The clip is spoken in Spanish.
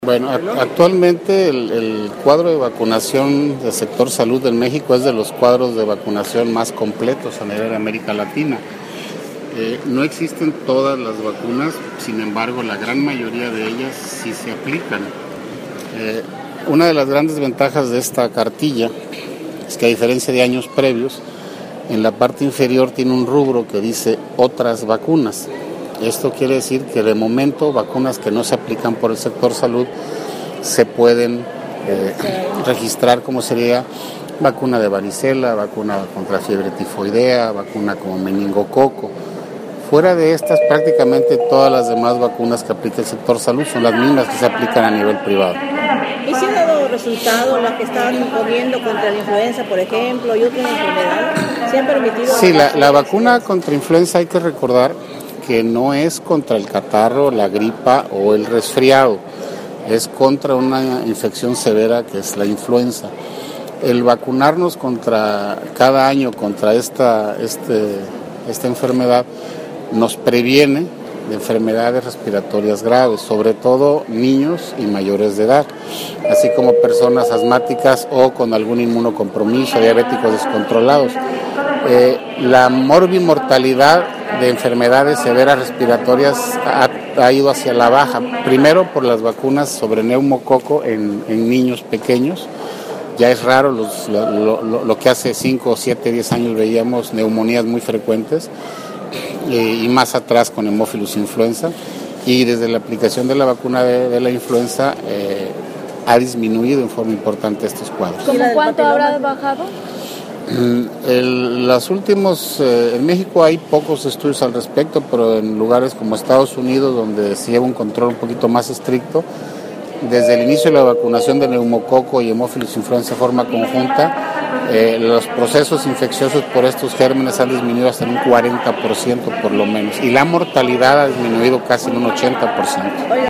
Bueno, actualmente el cuadro de vacunación del sector salud en México es de los cuadros de vacunación más completos a nivel de América Latina. No existen todas las vacunas, sin embargo, la gran mayoría de ellas sí se aplican. Una de las grandes ventajas de esta cartilla es que, a diferencia de años previos, en la parte inferior tiene un rubro que dice otras vacunas. Esto quiere decir que de momento vacunas que no se aplican por el sector salud se pueden registrar, como sería vacuna de varicela, vacuna contra fiebre tifoidea, vacuna como meningococo. Fuera de estas, prácticamente todas las demás vacunas que aplica el sector salud son las mismas que se aplican a nivel privado. ¿Y si ha dado resultado las que estaban poniendo contra la influenza, por ejemplo, y otras enfermedades? ¿Se han permitido? Sí, la vacuna contra influenza, hay que recordar que no es contra el catarro, la gripa o el resfriado, es contra una infección severa que es la influenza. El vacunarnos cada año contra esta enfermedad nos previene de enfermedades respiratorias graves, sobre todo niños y mayores de edad, así como personas asmáticas o con algún inmunocompromiso, diabéticos descontrolados. La morbimortalidad de enfermedades severas respiratorias ha ido hacia la baja, primero por las vacunas sobre neumococo en niños pequeños. Ya es raro lo que hace 5, 7, 10 años veíamos neumonías muy frecuentes, y más atrás con Haemophilus influenza, y desde la aplicación de la vacuna de la influenza ha disminuido en forma importante estos cuadros. ¿Cómo cuánto habrá bajado? En México hay pocos estudios al respecto, pero en lugares como Estados Unidos, donde se lleva un control un poquito más estricto, desde el inicio de la vacunación de neumococo y Haemophilus influenza de forma conjunta, los procesos infecciosos por estos gérmenes han disminuido hasta en un 40% por lo menos, y la mortalidad ha disminuido casi en un 80%.